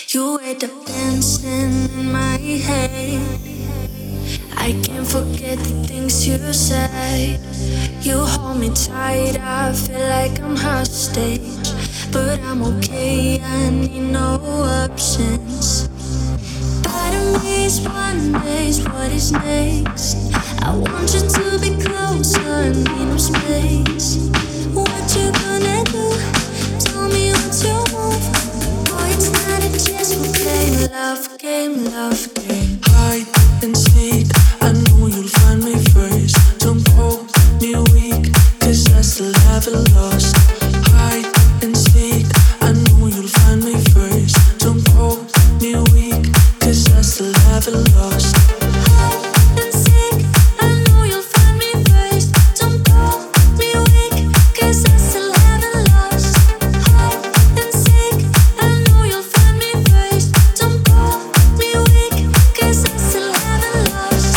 You were the dancing in my head. I can't forget the things you say. You hold me tight, I feel like I'm hostage. But I'm okay, I need no options. Part of me is wonders what is next. I want you to be closer, I need no space. What you gonna do? Tell me what you want. Boy, it's not a chance, we're playing love game, love game. Hide and sneak, I know you'll find me first. Don't hold me weak, 'cause I still haven't lost. Hide and sneak, I know you'll find me first. Don't hold me weak, 'cause I still haven't lost. Hide and seek, I know you'll find me first. Don't call me weak, 'cause I still haven't lost. Hide and seek, I know you'll find me first. Don't call me weak, 'cause I still haven't lost.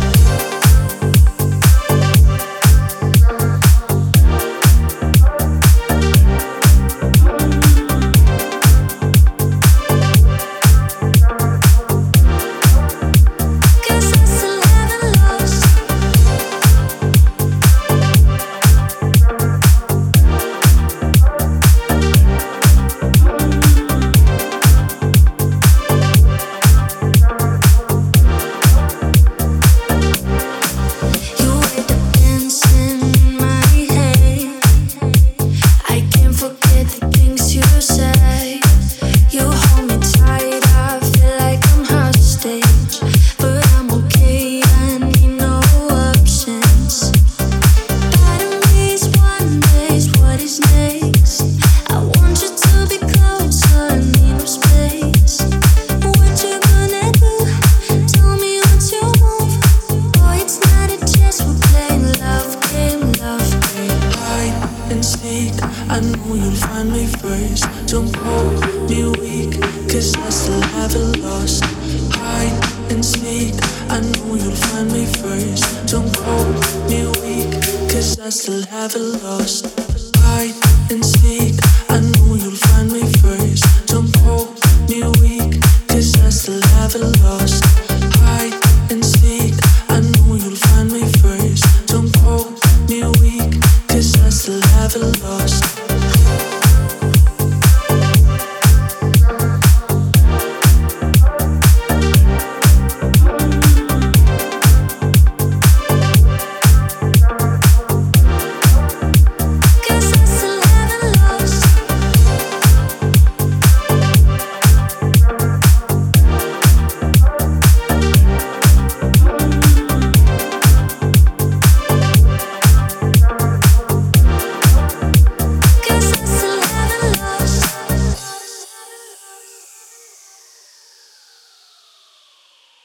I know you'll find me first. Don't hold me weak, 'cause I still haven't lost. Hide and sneak, I know you'll find me first. Don't hold me weak, 'cause I still haven't lost.